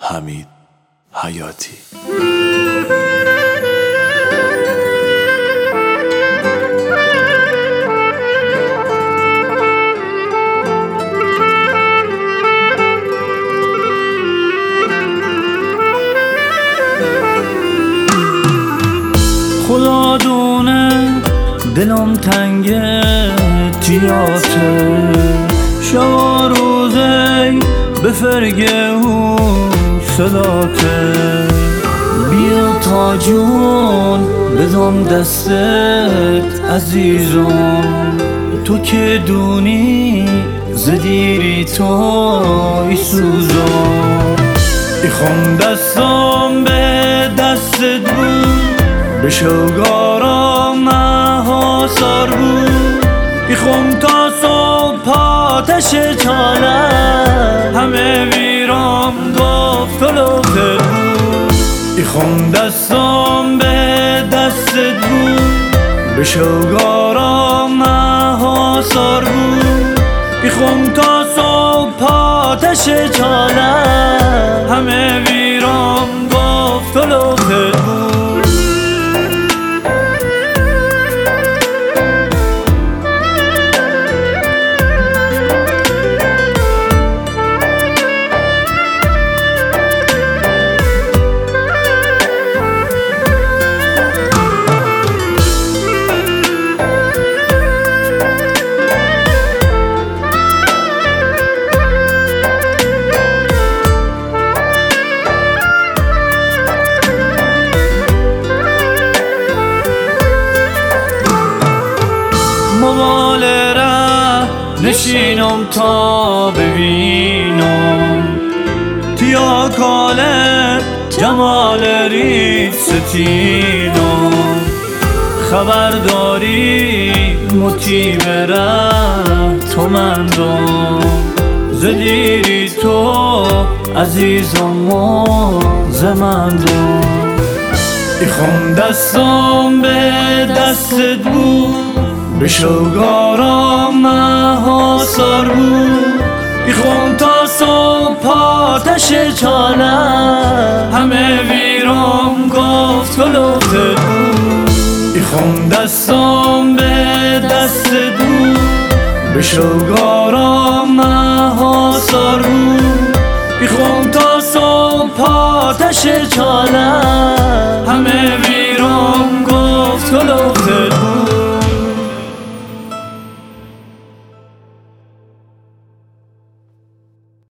حمید حیاتی. خدا دونه دلم تنگه تیاته، شب روزی به فرگه و صداته. بیا تا جون بدم دستت عزیزم، تو که دونی زدیری تو ای سوزم. ایخوام دستم به دستت بود، به شوگارم محاصر بود. ایخوام تا صبح آتش چاله، همه ویرام گفت لوته بود. ایخوام دستم به دستت بود، به شوگارم محاصر بود. ایخوام تا صبح آتش چاله، همه ویرام گفت لوته بود. موال ره نشینم تا ببینم، تیا کاله جمال رید ستینم. خبرداری مطیب ره تو مندم، زدیری تو عزیزم و زمندم. ایخوام دستم به دستت بود، به شوگارم محاصر بود. ایخوام تا صبح آتش چاله، همه ویرام گفت لوته بود. ایخوام دستم به دستت بود، به شوگارم محاصر بود. ایخوام تا صبح آتش چاله،